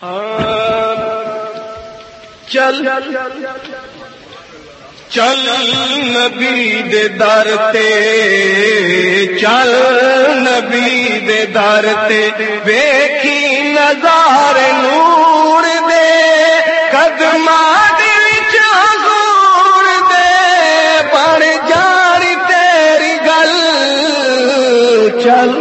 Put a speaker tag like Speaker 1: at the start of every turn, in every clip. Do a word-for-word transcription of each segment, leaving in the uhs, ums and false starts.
Speaker 1: چل چل نبی دے در تے، چل نبی دے در تے، ویکھی نظارے نور دے، قدماں دے وچ حضور دے، بن جانی تیری گل۔ چل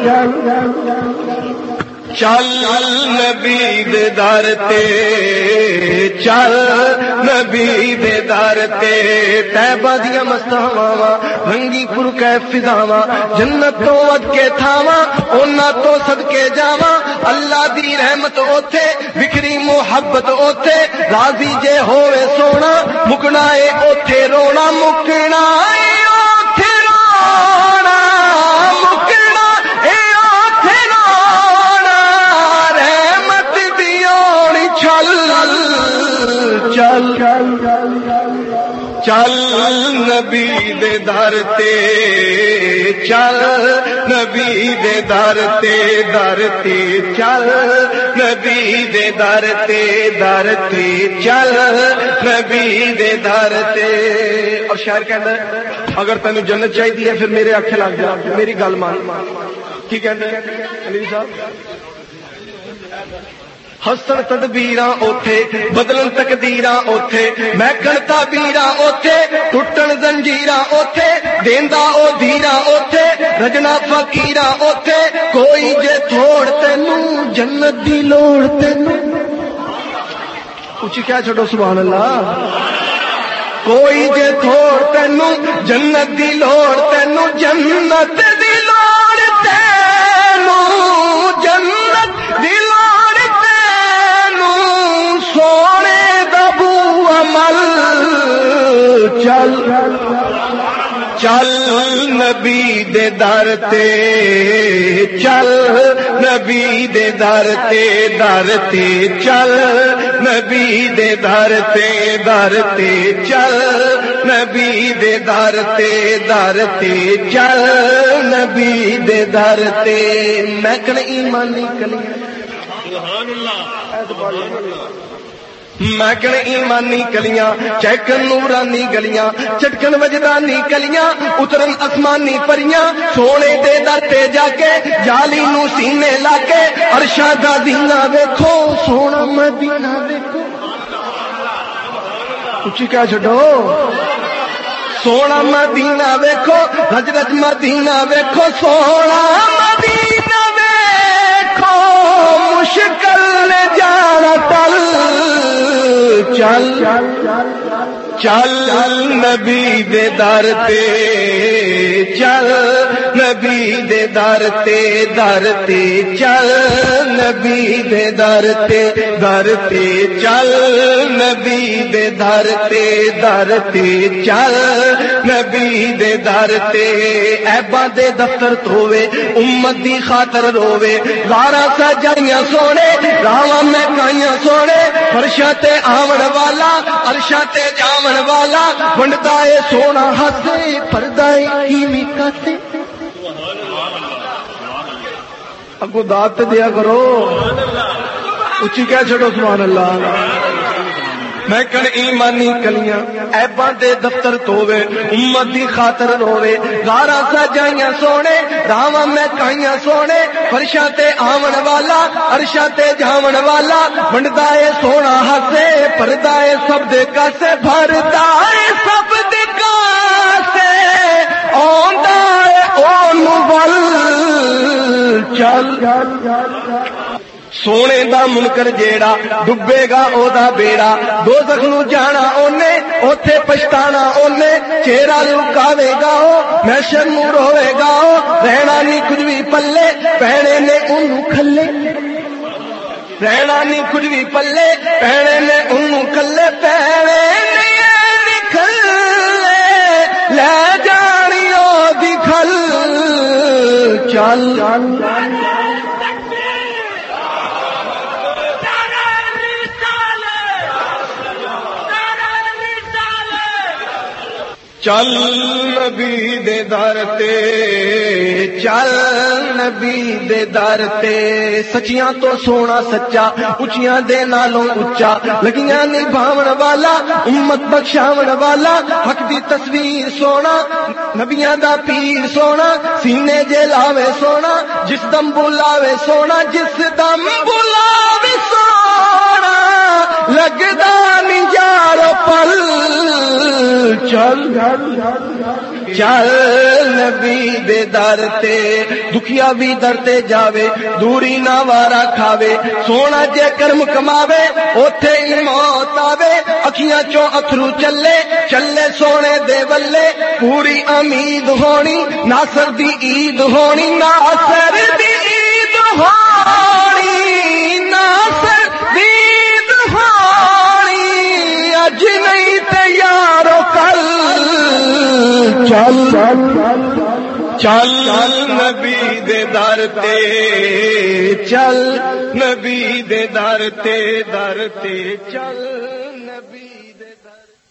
Speaker 1: چل نبی دے در تے، چل نبی دے در تے، طیبہ دیاں مست ہواواں، بھنگی پور کیف فضاواں، جنت تو ود کے تھاواں، انہاں تو صدکے جاواں، اللہ دی رحمت اوتھے، بکھری محبت اوتھے، راضی جے ہوئے سونا، مکنا اے اوتھے رونا، مکنا اے اوتھے رونا، مکنا اے اوتھے رونا، رحمت دی اونی چھل چل چل نبی دے در تے، چل نبی دے در تے، در تے چل نبی دے در تے، در تے چل نبی دے در تے۔ اور شاعر کہتا ہے اگر تینوں جنت چاہیے ہے پھر میرے آنکھیں لگ جا، میری گل مان۔ کی کہتے ہیں علی صاحب؟ ہسن تدبیراں اوتھے، بدلن تقدیراں اوتھے، محکن تعبیراں اوتھے، ٹوٹن زنجیراں اوتھے، دیندا او دھیراں اوتھے، رجنا فقیراں اوتھے، کوئی جے تھوڑ تینوں جنت دی لوڑ تینوں۔ اچھی کیا چھوڑو سبحان اللہ۔ کوئی جے تھوڑ تینوں جنت دی لوڑ تینوں، جنت دی لوڑ تینوں، جنت دی لوڑ سونے دا بو عمل۔ چل چل نبی دے در تے، چل نبی دے در تے، در تے چل نبی دے در تے، در تے چل نبی دے در تے، در تے چل نبی دے در تے۔ میں کل ایمانی کلی سبحان اللہ، محکن ایمانی کلیاں، چہکن نورانی گلیاں، چٹکن وجدانی کلیاں، اترن آسمانی پریاں، سونے دے در تے جا کے جالی نو سینے لا کے، عرشاں دا دینہ ویکھو، سونا مدینہ ویکھو۔ اچھی کیا چھڈو؟ سونا مدینہ ویکھو، رج رج مدینہ ویکھو، سونا مدینہ ویکھو، مشکل نے جانا ٹل۔ چل چل نبی دے در تے، چل نبی دے در تے، در تے چل نبی دے در تے، در تے چل نبی دے در تے، در تے چل نبی دے در تے۔ عیباں دے دفتر دھووے، امت دی خاطر رووے، غاراں سجائیاں سونے، راواں مہکائیاں سونے، فرشاں تے آون والا، عرشاں تے جاون والا، ونڈدا اے سونا ہسے، پردہ اے کیویں کاتے۔ اگو داد دیا کرو، اچھی کہہ چھڑو سبحان اللہ۔ محکن ایمانی کلیاں، عیباں دے دفتر دھووے، امت دی خاطر رووے، غاراں سجائیاں سونے، راواں مہکائیاں سونے، فرشاں تے آون والا، عرشاں تے جاون والا، ونڈدا اے سونا ہسے، پردہ اے سب دے کاسے، بھردا اے سب دے کاسے، اوندا اے اونوں ول۔ چل سونے دا منکر جیڑا ڈبے گا او دا بیڑا، دوزخ نو جانا اونے، اوتھے پچھتانا اونے، چہرہ لکاوے گا او، محشر نو روے گا او، رہنا نہیں کچھ بھی پلے، پہنے نے انہوں کھلے، رہنا نہیں کچھ بھی پلے، پہنے نے انہوں کھلے، پہنے نہیں کھلے، لے جانی او دی کھل۔ چل چل نبی دے در تے چل نبی دے در تے سچیاں تو سونا سچا اچیاں دے نالوں اچا لگیاں نبھاون والا امت بخشاون والا حق دی تصویر سونا نبیاں دا پیر سونا سینے جے لاوے سونا جس دم بلاوے سونا جس دم بلاوے سونا لگدا نہیں یارو پل چل چل نبی دے در تے دکھیا بھی در تے جاوے دوری نہ وارا کھاوے سونا جے کرم کماوے اوتھے ہی موت آوے اکھیاں چوں اتھرو چلے چلے سونے دے ولے پوری امید ہونی ناصر دی عید ہونی ناصر دی عید ہونی ناصر دی عید ہونی اج نہیں تے یارو کل چل چل نبی دے در تے چل نبی دے در تے در تے چل نبی دے در